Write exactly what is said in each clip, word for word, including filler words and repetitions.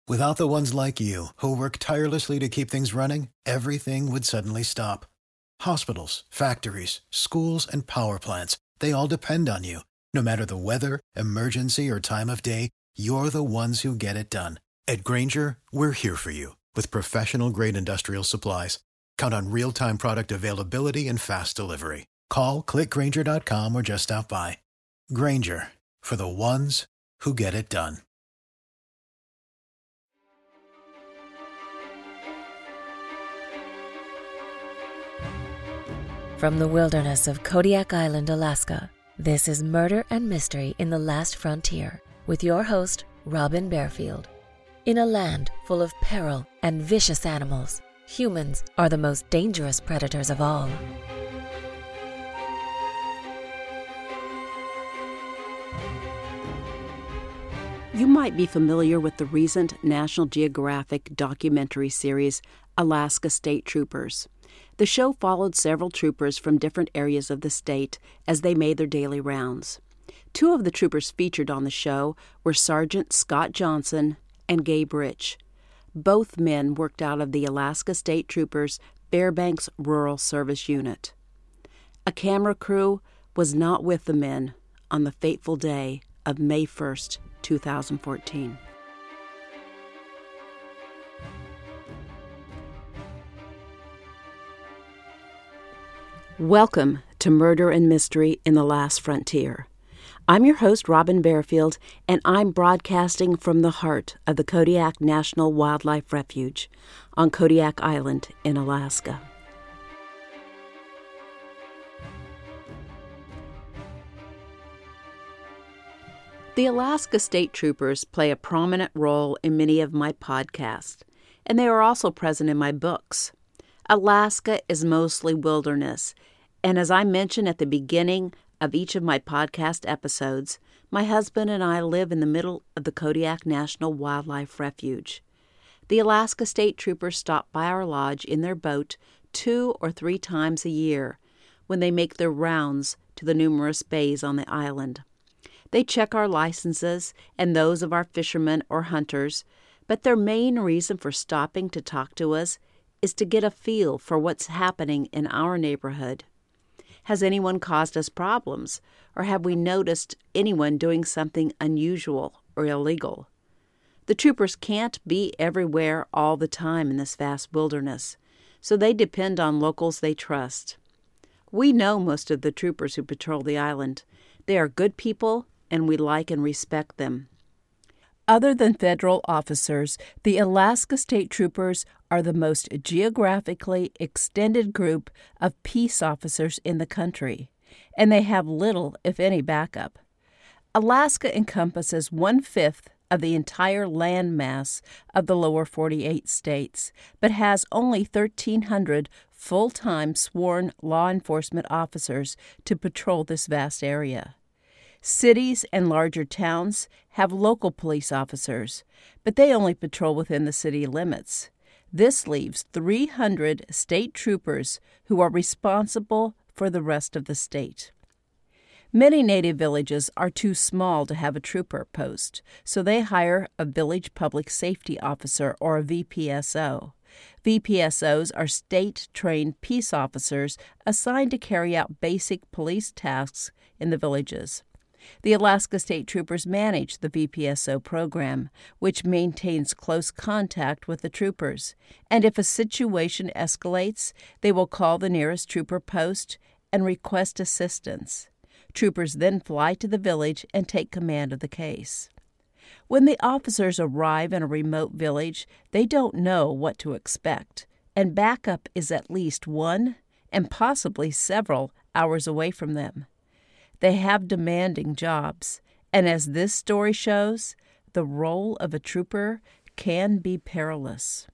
Without the ones like you, who work tirelessly to keep things running, everything would suddenly stop. Hospitals, factories, schools, and power plants, they all depend on you. No matter the weather, emergency, or time of day, you're the ones who get it done. At Grainger, we're here for you with professional-grade industrial supplies. Count on real-time product availability and fast delivery. Call, click Grainger dot com, or just stop by. Grainger, for the ones who get it done. From the wilderness of Kodiak Island, Alaska, this is Murder and Mystery in the Last Frontier with your host, Robin Barefield. In a land full of peril and vicious animals, humans are the most dangerous predators of all. You might be familiar with the recent National Geographic documentary series, Alaska State Troopers. The show followed several troopers from different areas of the state as they made their daily rounds. Two of the troopers featured on the show were Sergeant Scott Johnson and Gabe Rich. Both men worked out of the Alaska State Troopers Fairbanks Rural Service Unit. A camera crew was not with the men on the fateful day of May first, two thousand fourteen. Welcome to Murder and Mystery in the Last Frontier. I'm your host, Robin Barefield, and I'm broadcasting from the heart of the Kodiak National Wildlife Refuge on Kodiak Island in Alaska. The Alaska State Troopers play a prominent role in many of my podcasts, and they are also present in my books. Alaska is mostly wilderness, and as I mentioned at the beginning of each of my podcast episodes, my husband and I live in the middle of the Kodiak National Wildlife Refuge. The Alaska State Troopers stop by our lodge in their boat two or three times a year when they make their rounds to the numerous bays on the island. They check our licenses and those of our fishermen or hunters, but their main reason for stopping to talk to us is to get a feel for what's happening in our neighborhood. Has anyone caused us problems, or have we noticed anyone doing something unusual or illegal? The troopers can't be everywhere all the time in this vast wilderness, so they depend on locals they trust. We know most of the troopers who patrol the island. They are good people, and we like and respect them. Other than federal officers, the Alaska State Troopers are the most geographically extended group of peace officers in the country, and they have little, if any, backup. Alaska encompasses one-fifth of the entire land mass of the lower forty-eight states, but has only thirteen hundred full-time sworn law enforcement officers to patrol this vast area. Cities and larger towns have local police officers, but they only patrol within the city limits. This leaves three hundred state troopers who are responsible for the rest of the state. Many native villages are too small to have a trooper post, so they hire a village public safety officer or a V P S O. V P S Os are state-trained peace officers assigned to carry out basic police tasks in the villages. The Alaska State Troopers manage the V P S O program, which maintains close contact with the troopers, and if a situation escalates, they will call the nearest trooper post and request assistance. Troopers then fly to the village and take command of the case. When the officers arrive in a remote village, they don't know what to expect, and backup is at least one and possibly several hours away from them. They have demanding jobs, and as this story shows, the role of a trooper can be perilous.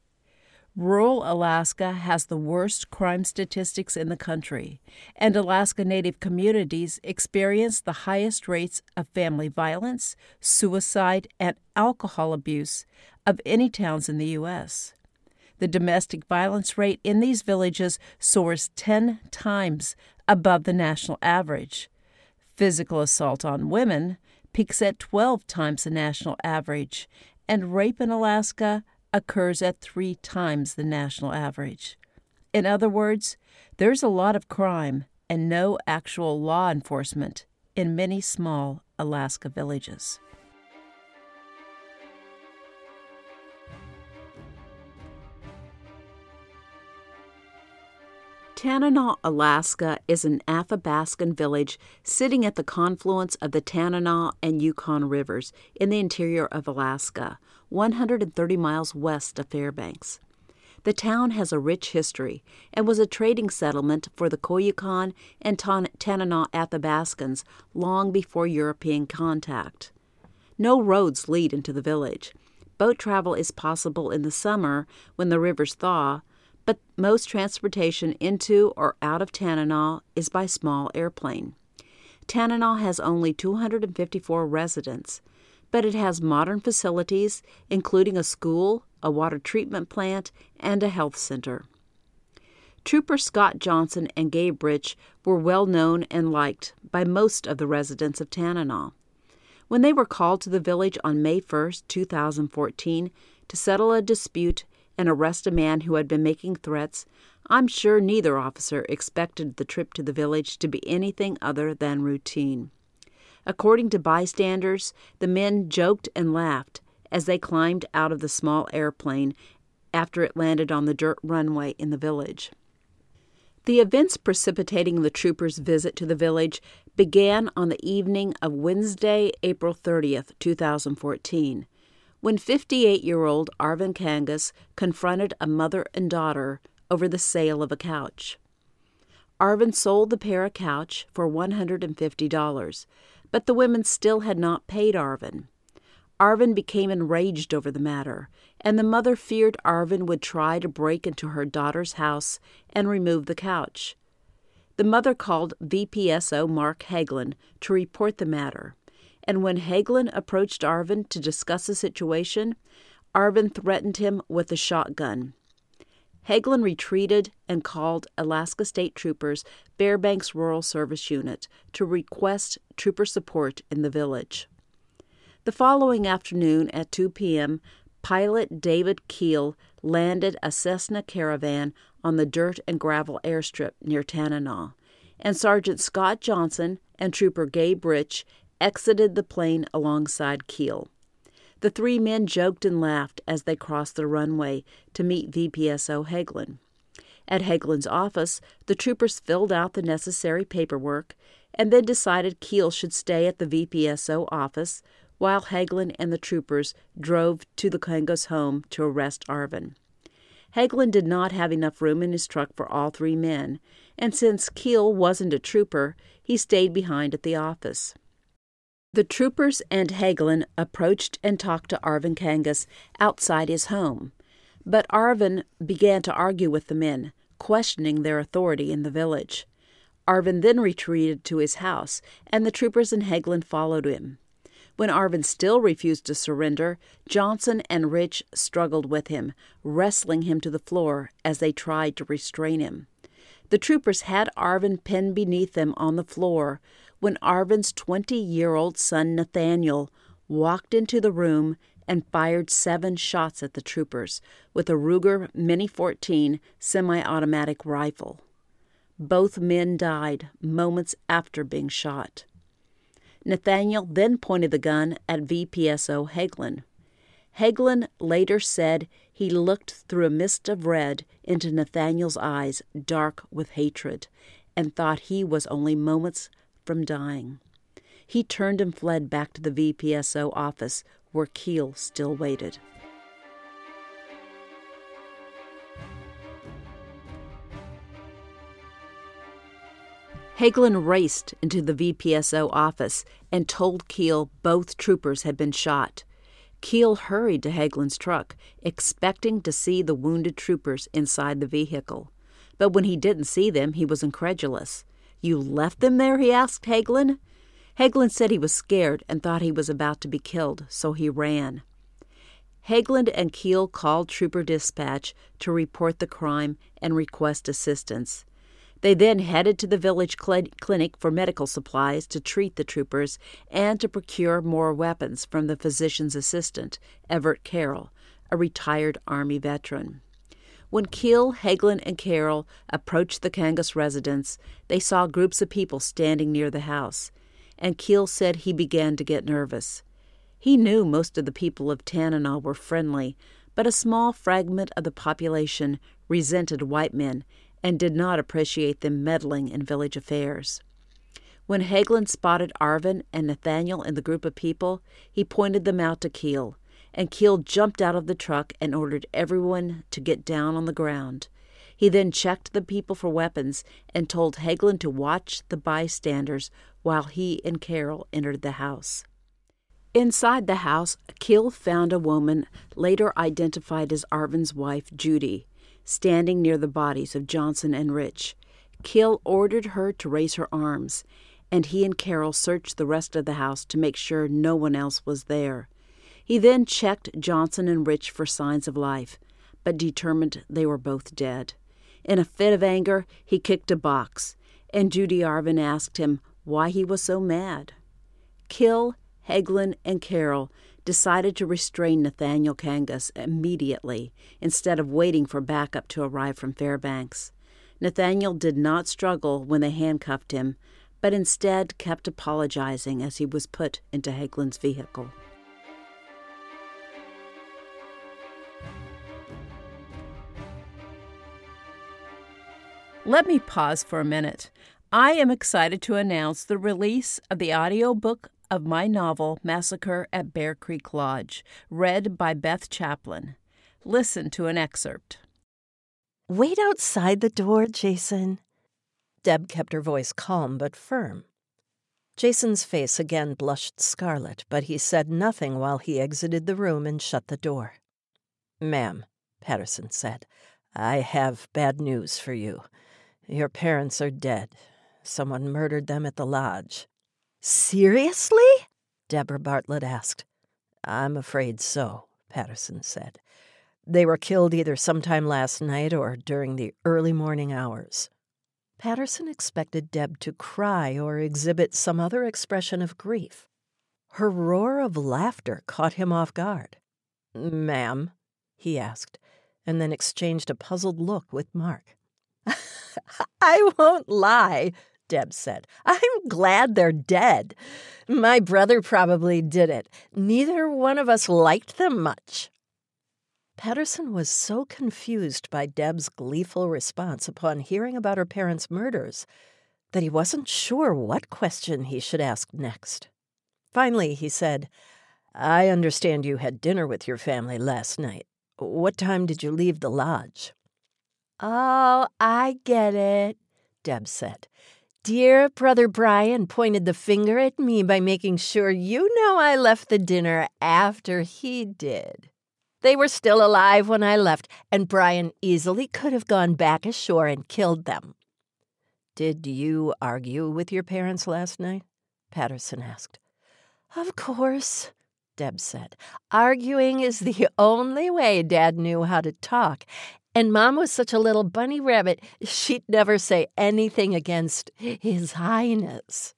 Rural Alaska has the worst crime statistics in the country, and Alaska Native communities experience the highest rates of family violence, suicide, and alcohol abuse of any towns in the U S The domestic violence rate in these villages soars ten times above the national average. Physical assault on women peaks at twelve times the national average, and rape in Alaska occurs at three times the national average. In other words, there's a lot of crime and no actual law enforcement in many small Alaska villages. Tanana, Alaska is an Athabascan village sitting at the confluence of the Tanana and Yukon rivers in the interior of Alaska, one hundred thirty miles west of Fairbanks. The town has a rich history and was a trading settlement for the Koyukon and Tanana Athabascans long before European contact. No roads lead into the village. Boat travel is possible in the summer when the rivers thaw, but most transportation into or out of Tanana is by small airplane. Tanana has only two hundred fifty-four residents, but it has modern facilities, including a school, a water treatment plant, and a health center. Trooper Scott Johnson and Gabe Rich were well known and liked by most of the residents of Tanana. When they were called to the village on May first, two thousand fourteen, to settle a dispute and arrest a man who had been making threats, I'm sure neither officer expected the trip to the village to be anything other than routine. According to bystanders, the men joked and laughed as they climbed out of the small airplane after it landed on the dirt runway in the village. The events precipitating the troopers' visit to the village began on the evening of Wednesday, April thirtieth, two thousand fourteen. When fifty-eight-year-old Arvin Kangas confronted a mother and daughter over the sale of a couch. Arvin sold the pair a couch for one hundred fifty dollars, but the women still had not paid Arvin. Arvin became enraged over the matter, and the mother feared Arvin would try to break into her daughter's house and remove the couch. The mother called V P S O Mark Hagelin to report the matter, and when Hagelin approached Arvin to discuss the situation, Arvin threatened him with a shotgun. Hagelin retreated and called Alaska State Troopers Fairbanks Rural Service Unit to request trooper support in the village. The following afternoon at two p.m., pilot David Keel landed a Cessna Caravan on the dirt and gravel airstrip near Tanana, and Sergeant Scott Johnson and Trooper Gabe Rich exited the plane alongside Keel. The three men joked and laughed as they crossed the runway to meet V P S O Hagelin. At Hagelin's office, the troopers filled out the necessary paperwork and then decided Keel should stay at the V P S O office while Hagelin and the troopers drove to the Kangas' home to arrest Arvin. Hagelin did not have enough room in his truck for all three men, and since Keel wasn't a trooper, he stayed behind at the office. The troopers and Hagelin approached and talked to Arvin Kangas outside his home, but Arvin began to argue with the men, questioning their authority in the village. Arvin then retreated to his house, and the troopers and Hagelin followed him. When Arvin still refused to surrender, Johnson and Rich struggled with him, wrestling him to the floor as they tried to restrain him. The troopers had Arvin pinned beneath them on the floor when Arvin's twenty-year-old son Nathaniel walked into the room and fired seven shots at the troopers with a Ruger Mini fourteen semi-automatic rifle. Both men died moments after being shot. Nathaniel then pointed the gun at V P S O Hagelin. Hagelin later said he looked through a mist of red into Nathaniel's eyes, dark with hatred, and thought he was only moments from dying. He turned and fled back to the V P S O office, where Keel still waited. Hagelin raced into the V P S O office and told Keel both troopers had been shot. Keel hurried to Hagelin's truck, expecting to see the wounded troopers inside the vehicle. But when he didn't see them, he was incredulous. "You left them there?" he asked Hagelin. Hagelin said he was scared and thought he was about to be killed, so he ran. Hagelin and Keel called Trooper Dispatch to report the crime and request assistance. They then headed to the village cl- clinic for medical supplies to treat the troopers and to procure more weapons from the physician's assistant, Everett Carroll, a retired Army veteran. When Keel, Hagelin, and Carroll approached the Kangas residence, they saw groups of people standing near the house, and Keel said he began to get nervous. He knew most of the people of Tanana were friendly, but a small fragment of the population resented white men and did not appreciate them meddling in village affairs. When Hagelin spotted Arvin and Nathaniel in the group of people, he pointed them out to Keel, and Keel jumped out of the truck and ordered everyone to get down on the ground. He then checked the people for weapons and told Hagelin to watch the bystanders while he and Carroll entered the house. Inside the house, Keel found a woman later identified as Arvin's wife, Judy, standing near the bodies of Johnson and Rich. Keel ordered her to raise her arms, and he and Carroll searched the rest of the house to make sure no one else was there. He then checked Johnson and Rich for signs of life, but determined they were both dead. In a fit of anger, he kicked a box, and Judy Arvin asked him why he was so mad. Keel, Hagelin, and Carroll decided to restrain Nathaniel Kangas immediately instead of waiting for backup to arrive from Fairbanks. Nathaniel did not struggle when they handcuffed him, but instead kept apologizing as he was put into Hagelin's vehicle. Let me pause for a minute. I am excited to announce the release of the audiobook of my novel, Massacre at Bear Creek Lodge, read by Beth Chaplin. Listen to an excerpt. Wait outside the door, Jason. Deb kept her voice calm but firm. Jason's face again blushed scarlet, but he said nothing while he exited the room and shut the door. Ma'am, Patterson said, I have bad news for you. Your parents are dead. Someone murdered them at the lodge. Seriously? Deborah Bartlett asked. I'm afraid so, Patterson said. They were killed either sometime last night or during the early morning hours. Patterson expected Deb to cry or exhibit some other expression of grief. Her roar of laughter caught him off guard. Ma'am, he asked, and then exchanged a puzzled look with Mark. I won't lie, Deb said. I'm glad they're dead. My brother probably did it. Neither one of us liked them much. Patterson was so confused by Deb's gleeful response upon hearing about her parents' murders that he wasn't sure what question he should ask next. Finally, he said, I understand you had dinner with your family last night. What time did you leave the lodge? Oh, I get it, Deb said. Dear Brother Brian pointed the finger at me by making sure you know I left the dinner after he did. They were still alive when I left, and Brian easily could have gone back ashore and killed them. Did you argue with your parents last night? Patterson asked. Of course, Deb said. Arguing is the only way Dad knew how to talk. And Mom was such a little bunny rabbit, she'd never say anything against His Highness.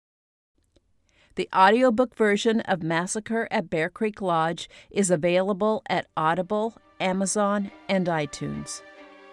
The audiobook version of Massacre at Bear Creek Lodge is available at Audible, Amazon, and iTunes.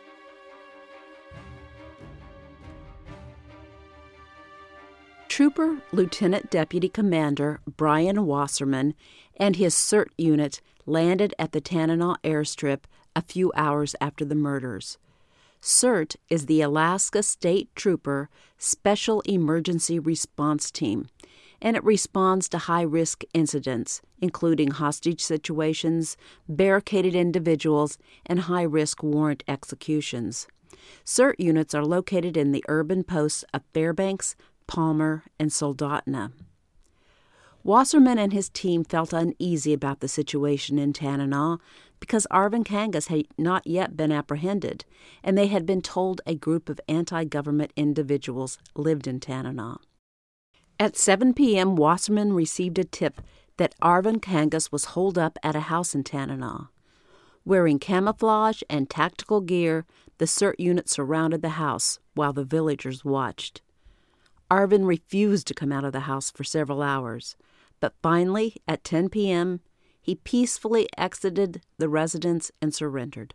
Trooper Lieutenant Deputy Commander Brian Wasserman and his C E R T unit landed at the Tanana airstrip a few hours after the murders. C E R T is the Alaska State Trooper Special Emergency Response Team, and it responds to high-risk incidents, including hostage situations, barricaded individuals, and high-risk warrant executions. C E R T units are located in the urban posts of Fairbanks, Palmer, and Soldotna. Wasserman and his team felt uneasy about the situation in Tanana because Arvin Kangas had not yet been apprehended, and they had been told a group of anti-government individuals lived in Tanana. At seven p.m., Wasserman received a tip that Arvin Kangas was holed up at a house in Tanana. Wearing camouflage and tactical gear, the C E R T unit surrounded the house while the villagers watched. Arvin refused to come out of the house for several hours, but finally, at ten p.m., he peacefully exited the residence and surrendered.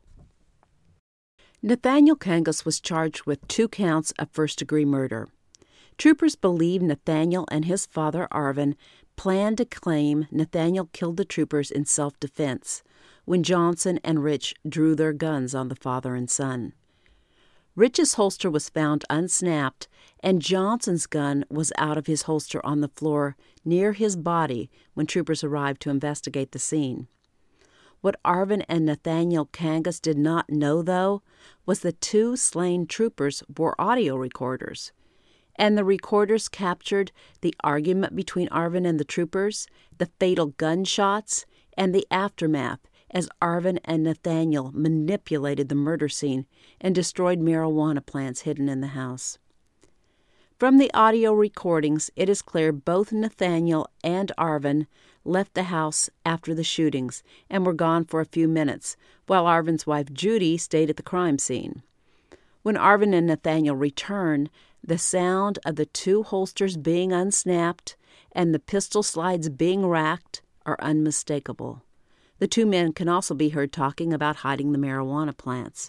Nathaniel Kangas was charged with two counts of first-degree murder. Troopers believe Nathaniel and his father, Arvin, planned to claim Nathaniel killed the troopers in self-defense when Johnson and Rich drew their guns on the father and son. Rich's holster was found unsnapped, and Johnson's gun was out of his holster on the floor near his body when troopers arrived to investigate the scene. What Arvin and Nathaniel Kangas did not know, though, was the two slain troopers wore audio recorders, and the recorders captured the argument between Arvin and the troopers, the fatal gunshots, and the aftermath as Arvin and Nathaniel manipulated the murder scene and destroyed marijuana plants hidden in the house. From the audio recordings, it is clear both Nathaniel and Arvin left the house after the shootings and were gone for a few minutes, while Arvin's wife Judy stayed at the crime scene. When Arvin and Nathaniel returned, the sound of the two holsters being unsnapped and the pistol slides being racked are unmistakable. The two men can also be heard talking about hiding the marijuana plants.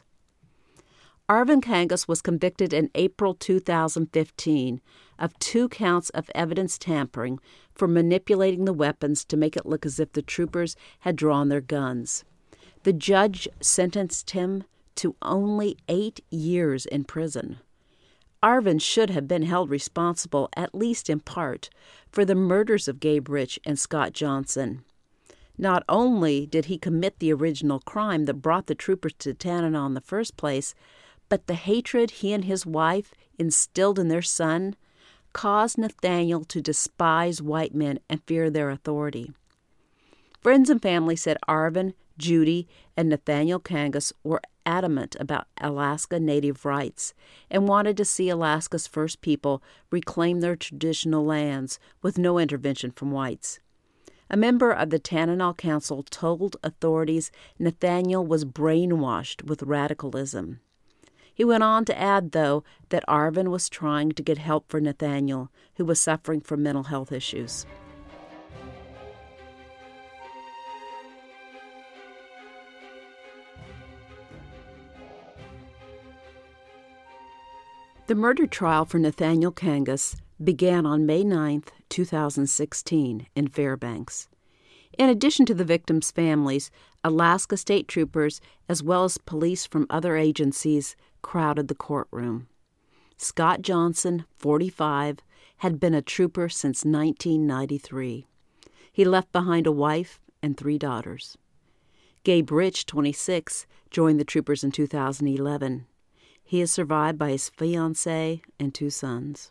Arvin Kangas was convicted in April two thousand fifteen of two counts of evidence tampering for manipulating the weapons to make it look as if the troopers had drawn their guns. The judge sentenced him to only eight years in prison. Arvin should have been held responsible, at least in part, for the murders of Gabe Rich and Scott Johnson. Not only did he commit the original crime that brought the troopers to Tanana in the first place, but the hatred he and his wife instilled in their son caused Nathaniel to despise white men and fear their authority. Friends and family said Arvin, Judy, and Nathaniel Kangas were adamant about Alaska Native rights and wanted to see Alaska's first people reclaim their traditional lands with no intervention from whites. A member of the Tanana Council told authorities Nathaniel was brainwashed with radicalism. He went on to add, though, that Arvin was trying to get help for Nathaniel, who was suffering from mental health issues. The murder trial for Nathaniel Kangas began on May ninth, two thousand sixteen, in Fairbanks. In addition to the victims' families, Alaska State Troopers, as well as police from other agencies, crowded the courtroom. Scott Johnson, forty-five, had been a trooper since nineteen ninety-three. He left behind a wife and three daughters. Gabe Rich, twenty-six, joined the troopers in two thousand eleven. He is survived by his fiancée and two sons.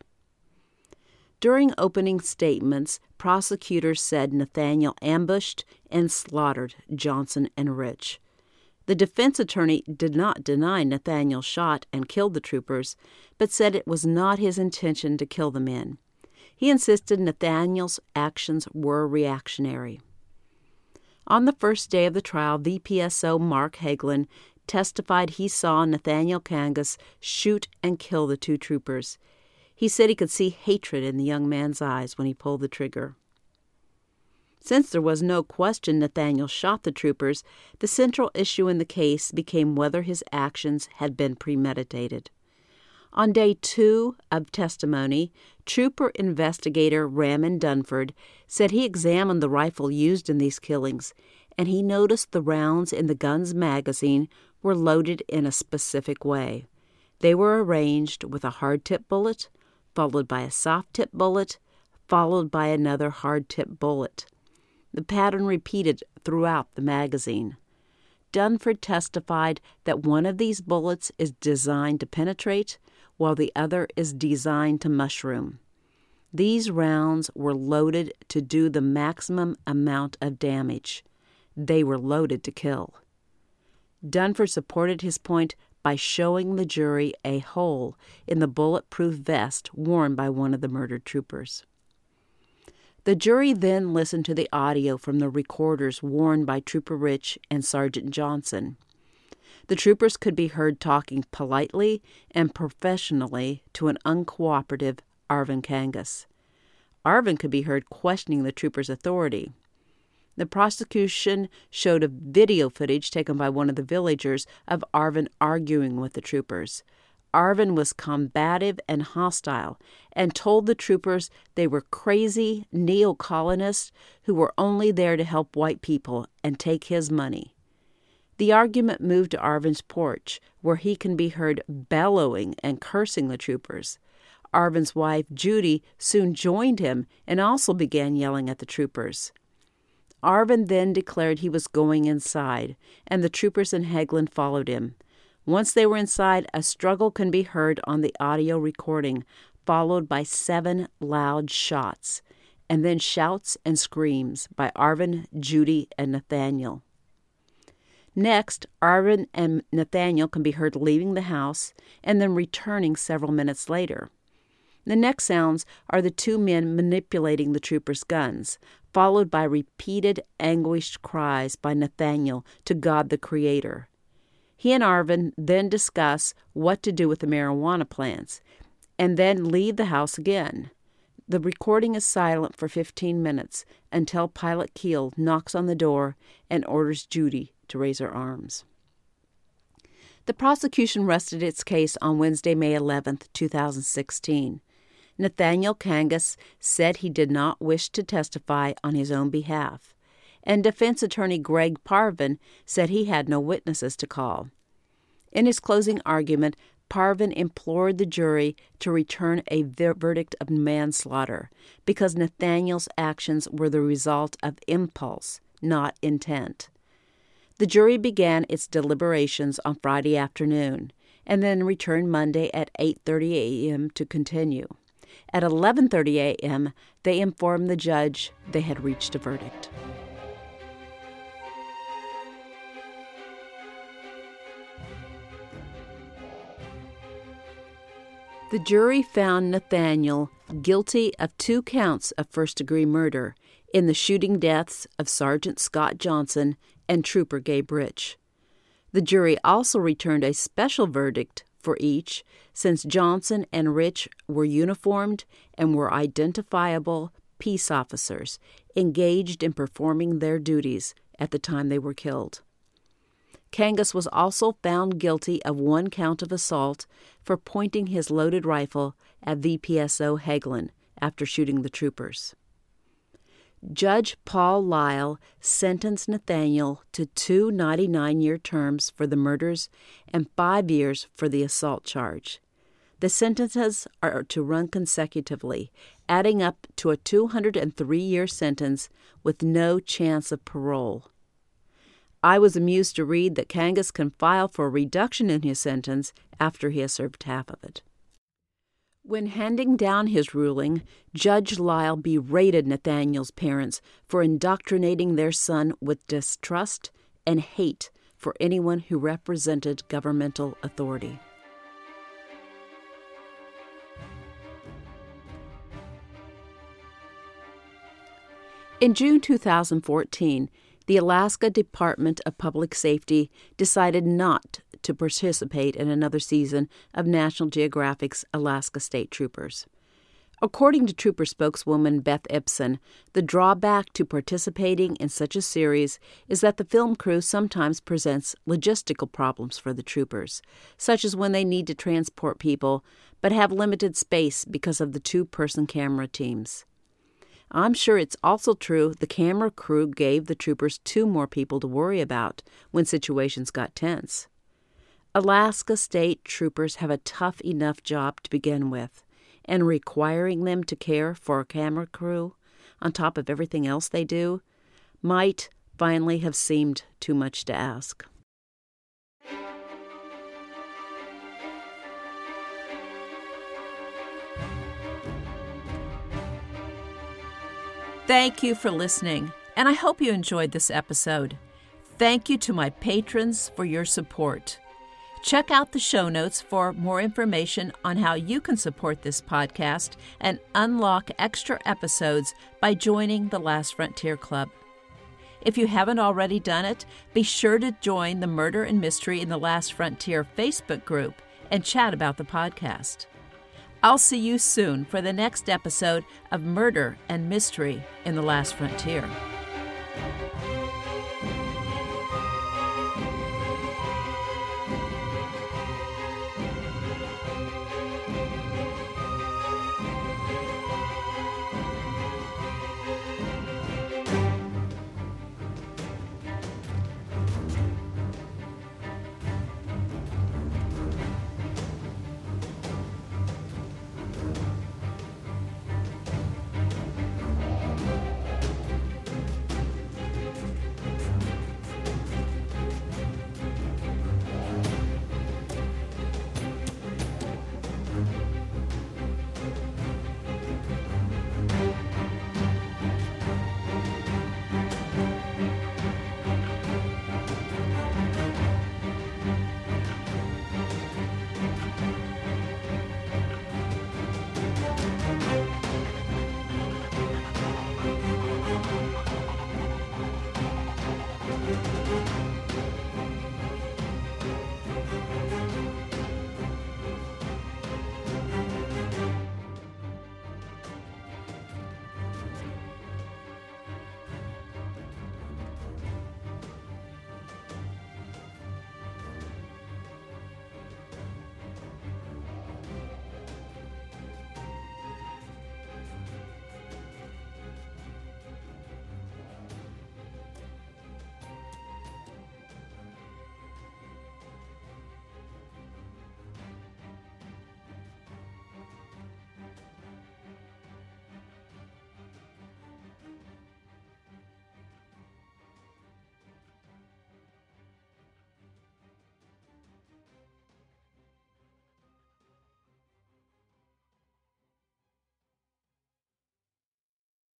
During opening statements, prosecutors said Nathaniel ambushed and slaughtered Johnson and Rich. The defense attorney did not deny Nathaniel shot and killed the troopers, but said it was not his intention to kill the men. He insisted Nathaniel's actions were reactionary. On the first day of the trial, V P S O Mark Hagelin testified he saw Nathaniel Kangas shoot and kill the two troopers. He said he could see hatred in the young man's eyes when he pulled the trigger. Since there was no question Nathaniel shot the troopers, the central issue in the case became whether his actions had been premeditated. On day two of testimony, Trooper Investigator Raymond Dunford said he examined the rifle used in these killings, and he noticed the rounds in the gun's magazine were loaded in a specific way. They were arranged with a hard-tip bullet, followed by a soft-tip bullet, followed by another hard-tip bullet. The pattern repeated throughout the magazine. Dunford testified that one of these bullets is designed to penetrate, while the other is designed to mushroom. These rounds were loaded to do the maximum amount of damage. They were loaded to kill. Dunford supported his point by showing the jury a hole in the bulletproof vest worn by one of the murdered troopers. The jury then listened to the audio from the recorders worn by Trooper Rich and Sergeant Johnson. The troopers could be heard talking politely and professionally to an uncooperative Arvin Kangas. Arvin could be heard questioning the troopers' authority. The prosecution showed a video footage taken by one of the villagers of Arvin arguing with the troopers. Arvin was combative and hostile and told the troopers they were crazy neo-colonists who were only there to help white people and take his money. The argument moved to Arvin's porch, where he can be heard bellowing and cursing the troopers. Arvin's wife, Judy, soon joined him and also began yelling at the troopers. Arvin then declared he was going inside, and the troopers in Hagelin followed him. Once they were inside, a struggle can be heard on the audio recording, followed by seven loud shots, and then shouts and screams by Arvin, Judy, and Nathaniel. Next, Arvin and Nathaniel can be heard leaving the house and then returning several minutes later. The next sounds are the two men manipulating the troopers' guns, followed by repeated anguished cries by Nathaniel to God the Creator. He and Arvin then discuss what to do with the marijuana plants, and then leave the house again. The recording is silent for fifteen minutes until Pilot Keel knocks on the door and orders Judy to raise her arms. The prosecution rested its case on Wednesday, May eleventh, two thousand sixteen. Nathaniel Kangas said he did not wish to testify on his own behalf, and defense attorney Greg Parvin said he had no witnesses to call. In his closing argument, Parvin implored the jury to return a ver- verdict of manslaughter because Nathaniel's actions were the result of impulse, not intent. The jury began its deliberations on Friday afternoon and then returned Monday at eight thirty a.m. to continue. At eleven thirty a.m., they informed the judge they had reached a verdict. The jury found Nathaniel guilty of two counts of first-degree murder in the shooting deaths of Sergeant Scott Johnson and Trooper Gabe Rich. The jury also returned a special verdict for each, since Johnson and Rich were uniformed and were identifiable peace officers engaged in performing their duties at the time they were killed. Kangas was also found guilty of one count of assault for pointing his loaded rifle at V P S O Hagelin after shooting the troopers. Judge Paul Lyle sentenced Nathaniel to two ninety-nine-year terms for the murders and five years for the assault charge. The sentences are to run consecutively, adding up to a two hundred three-year sentence with no chance of parole. I was amused to read that Kangas can file for a reduction in his sentence after he has served half of it. When handing down his ruling, Judge Lyle berated Nathaniel's parents for indoctrinating their son with distrust and hate for anyone who represented governmental authority. In June two thousand fourteen, the Alaska Department of Public Safety decided not to participate in another season of National Geographic's Alaska State Troopers. According to Trooper spokeswoman Beth Ibsen, the drawback to participating in such a series is that the film crew sometimes presents logistical problems for the troopers, such as when they need to transport people but have limited space because of the two-person camera teams. I'm sure it's also true the camera crew gave the troopers two more people to worry about when situations got tense. Alaska State Troopers have a tough enough job to begin with, and requiring them to care for a camera crew, on top of everything else they do, might finally have seemed too much to ask. Thank you for listening, and I hope you enjoyed this episode. Thank you to my patrons for your support. Check out the show notes for more information on how you can support this podcast and unlock extra episodes by joining the Last Frontier Club. If you haven't already done it, be sure to join the Murder and Mystery in the Last Frontier Facebook group and chat about the podcast. I'll see you soon for the next episode of Murder and Mystery in the Last Frontier.